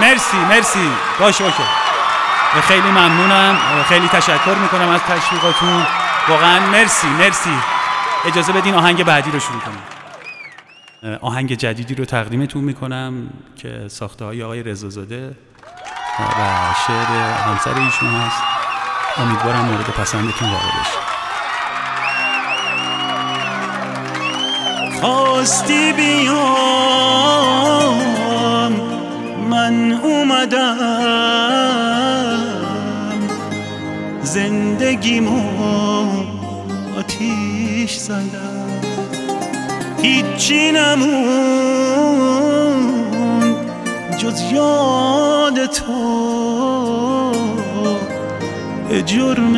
مرسی باشه خیلی ممنونم، خیلی تشکر میکنم از تشویقاتون، واقعا مرسی. اجازه بدین آهنگ بعدی رو شروع کنم. آهنگ جدیدی رو تقدیمتون میکنم که ساخته های آقای رضازاده و شعر همسر ایشون هست. امیدوارم مورد پسندتون واقع بشه. خواستی بیام من اومدم، زندگیمو آتیش زدم، هیچی نمون جز یاد تو، به جرم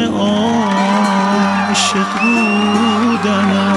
عاشق بودنم.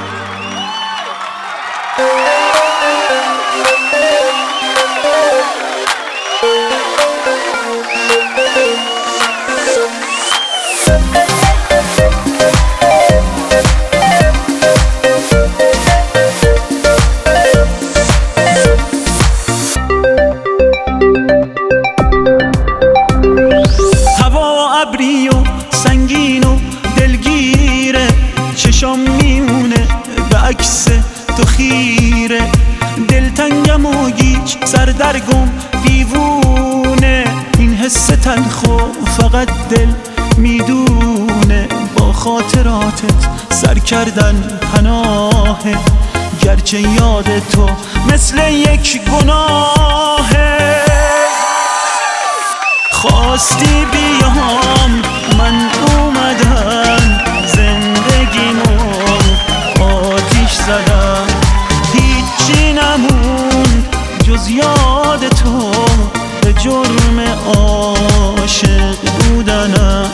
چشام میمونه به عکس تو خیره، دلتنگم و گیج سردرگم دیوونه، این حس تلخو فقط دل میدونه، با خاطراتت سر کردن پناهه، گرچه یاد تو مثل یک گناهه. خواستی بیام من اومدم، زندگیمو آتیش زدم، هیچی نموند جز یاد تو، به جرم عاشق بودنم.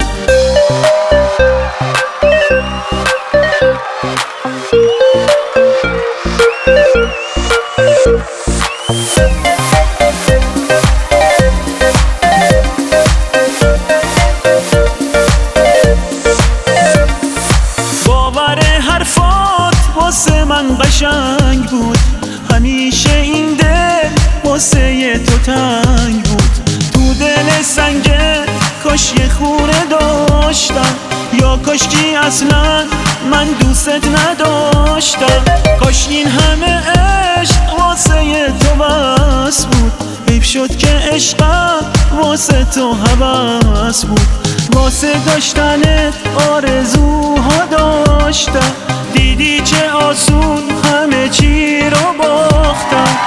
واسه من قشنگ بود، همیشه این دل واسه تو تنگ بود، تو دل سنگه کاش یه خونه داشتم، یا کاشکی اصلا من دوست نداشتم، کاش این همه عشق واسه تو بس بود، حیف شد که عشقم واسه تو هوس بود، واسه داشتنت آرزوها داشتم، دیدی چه آسون همه چی رو باختم.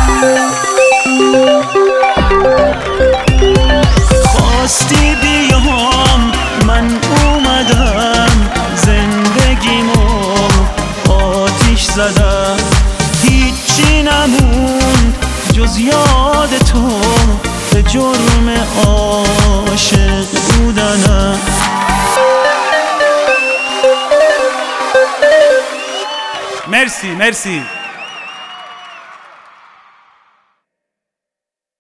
خواستی بیام من اومدم، زندگیمو آتیش زدم، هیچی نموند جز یاد تو، به جرم عاشق بودنم. مرسی